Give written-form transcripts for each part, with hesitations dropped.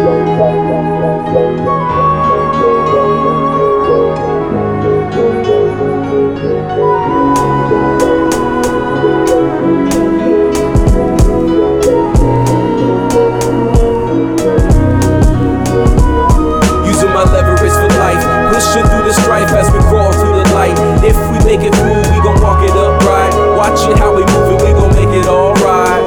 Using my leverage for life, pushing through the strife as we crawl through the light. If we make it through, we gon' walk it upright. Watch it how we move it, we gon' make it alright.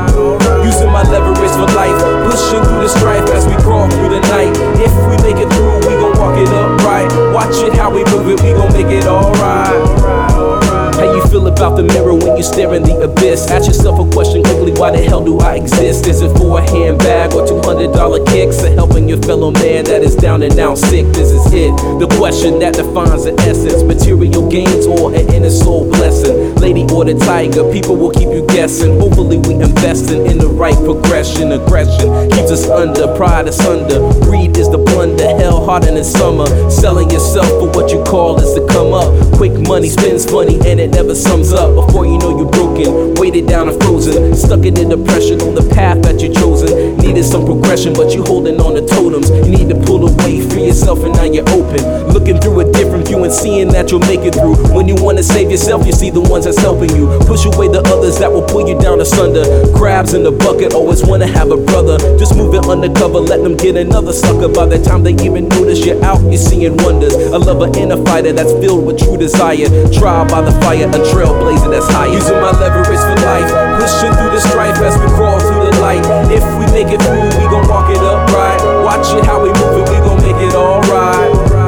Using my leverage for life, pushing through the strife as we crawl through the night. If we make it through, we gon' walk it upright. Watch it how we move it, we gon' make it alright. How you feel about the mirror when you stare in the abyss? Ask yourself a question quickly, why the hell do I exist? Is it for a handbag or $200 kicks? Or helping your fellow man that is down and out sick? This is it, the question that defines the essence. Material gains or an inner soul blessing? Lady or the tiger, people will keep you guessing. Hopefully we investing in the right progression. Aggression keeps us under, pride is under. Greed is the blunder, hell harder than summer. Selling yourself for what you call is to come up. Quick money spends funny and it never sums up. Before you know you're broken, weighted down and frozen, stuck in the depression on the path that you've chosen. Needed some progression, but you holding on to totems. You need to pull away, free yourself, and now you're open. Looking through a different view and seeing that you'll make it through. When you want to save yourself, you see the ones that's helping you. Push away the others that will pull you down asunder. Crabs in the bucket always wanna have a brother. Just move it undercover, let them get another sucker. By the time they even notice you're out, you're seeing wonders. A lover and a fighter that's filled with true desire. Trial by the fire, a trailblazer that's higher. Using my leverage for life, pushing through the strife as we crawl through the light. If we make it through, we gon' walk it upright. Watch it how we move it, we gon' make it alright.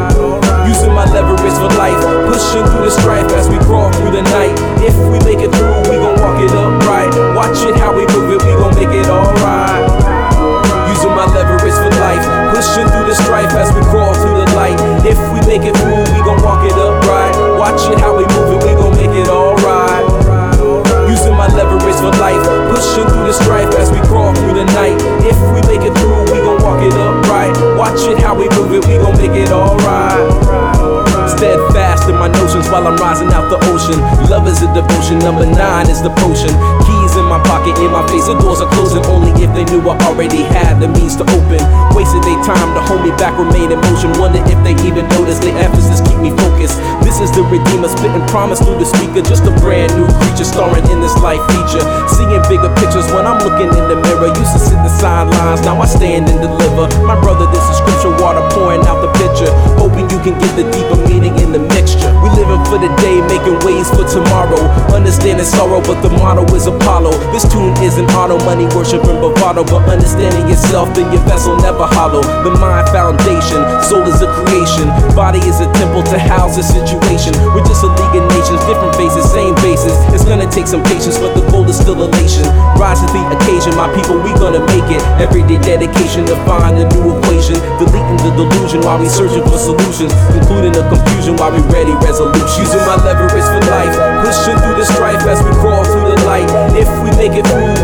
Using my leverage for life, pushing through the strife as we crawl through the night. If we make it through, we gon' walk it upright. Watch it how we move it, we gon' make it alright. Using my leverage for life, pushing through the strife as we crawl through the light. If we make it through, we gon' walk it upright. Watch it how we move it, we gon' make it alright. Using my leverage for life, pushing through the strife as we crawl through the night. If we make it through, we gon' walk it upright. Watch it how we move it, we gon' make it alright. Steadfast in my notions while I'm rising out the ocean. Love is a devotion, number 9 is the potion. Keys in my pocket, in my face, the doors are closing. Only if they knew I already had the means to open. Wasted their time to hold me back, remain in motion. Wonder if they even notice the emphasis keep me focused. This is the Redeemer, spitting promise through the speaker. Just a brand new creature starring in this life feature. Seeing bigger pictures when I'm looking in the mirror. Used to sit the sidelines, now I stand and deliver. My brother, this is scripture, water pouring out the picture. Hoping you can get the deeper meaning in the mixture. We living for the day, making ways for tomorrow. Understanding sorrow, but the motto is Apollo. This tune isn't auto, money, worship, and bravado. But understanding yourself, then your vessel never hollow. The mind foundation, soul is a creation. Body is a temple to house a situation. We're just a league of nations, different faces, same bases. It's gonna take some patience, but the goal is still elation. Rise to the occasion, my people, we gonna make it. Everyday dedication to find a new equation. Deleting the delusion while we searching for solutions. Concluding the confusion while we ready resolution. Using my leverage for life, pushing through the strife as we crawl through the light. If we make it through,